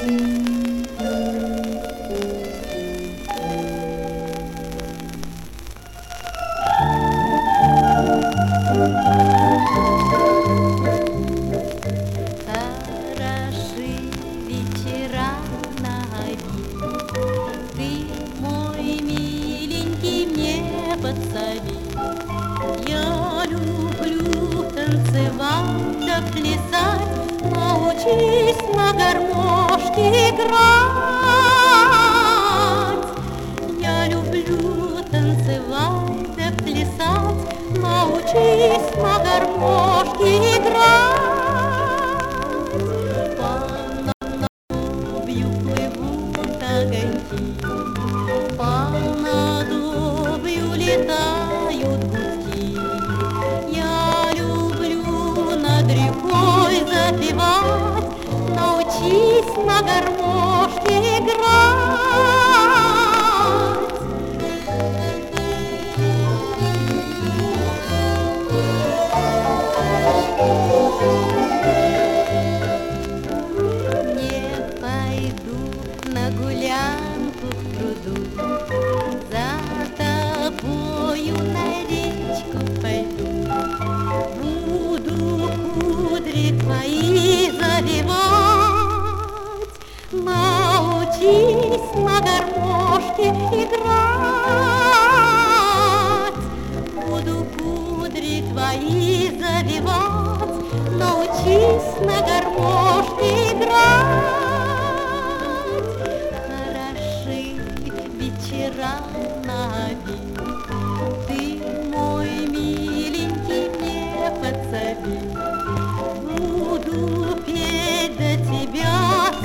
Хороши вечера на вид, ты, мой миленький, мне подсоби. Я люблю танцевать да плясать, научись на гармошке играть. Я люблю танцевать да плясать, научись на гармошке играть. По надобью летают гудки. Я люблю над рекой запевать, научись на гармошке играть. Не пойду на гулянку в пруду, за тобою на речку пойду. Буду кудри твои завивать, научись на гармошке играть. Буду кудри твои завивать, научись на гармошке играть. Хороши вечера на вид, ты, мой миленький, мне подсоби. Буду петь да тебя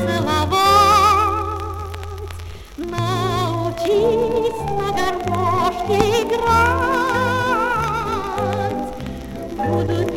целовать, научись на гармошке играть. Буду